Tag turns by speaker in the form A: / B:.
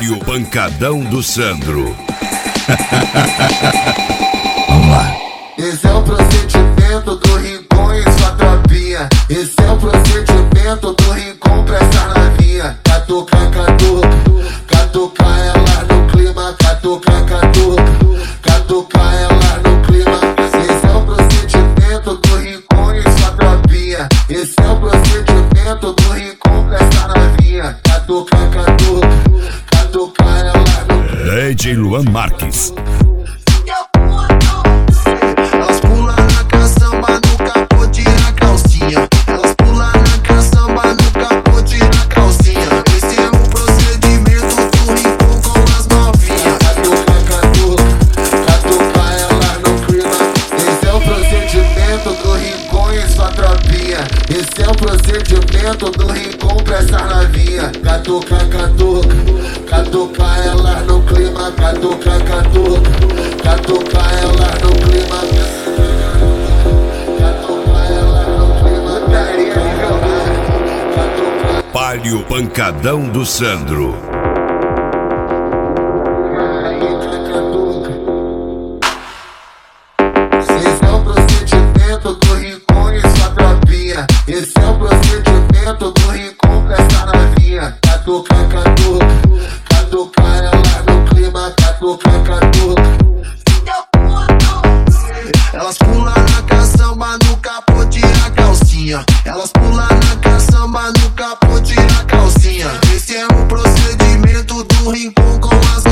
A: Palio Pancadão do Sandro.
B: Vamos lá.
C: Esse é o procedimento do Rincon e sua tropinha. Esse é o procedimento do Rincon pra essa novinha. Catuca, catuca, catuca ela no clima. Catuca, catuca, catuca ela no clima. Esse é o procedimento do Rincon e sua tropinha. Esse é o procedimento do Rincon pra essa novinha. Catuca, catuca, catuca ela no clima.
A: DJ Luan Marques.
C: Elas pulam na caçamba no capô, tira a calcinha. Elas pulam na caçamba no capô, tira a calcinha. Esse é o procedimento do Rincon com as novinhas. Catuca, catuca, catuca ela no clima. Esse é o procedimento do Rincon e sua tropinha. Esse é o procedimento do Rincon pra essa novinha. Catuca, catuca, catuca ela no clima. Catuca, catuca, catuca ela no clima. Catuca ela no clima.
A: Palio Pancadão do Sandro.
C: Esse é o procedimento do Rincon e sua tropinha. Esse é o procedimento do Rincon pra essa novinha. Catuca, catuca, catuca ela no clima. Catuca, catuca. Elas pulam na caçamba no capô, tira a calcinha. Elas pulam na caçamba no capô, tira a calcinha. Esse é o procedimento do Rincon com as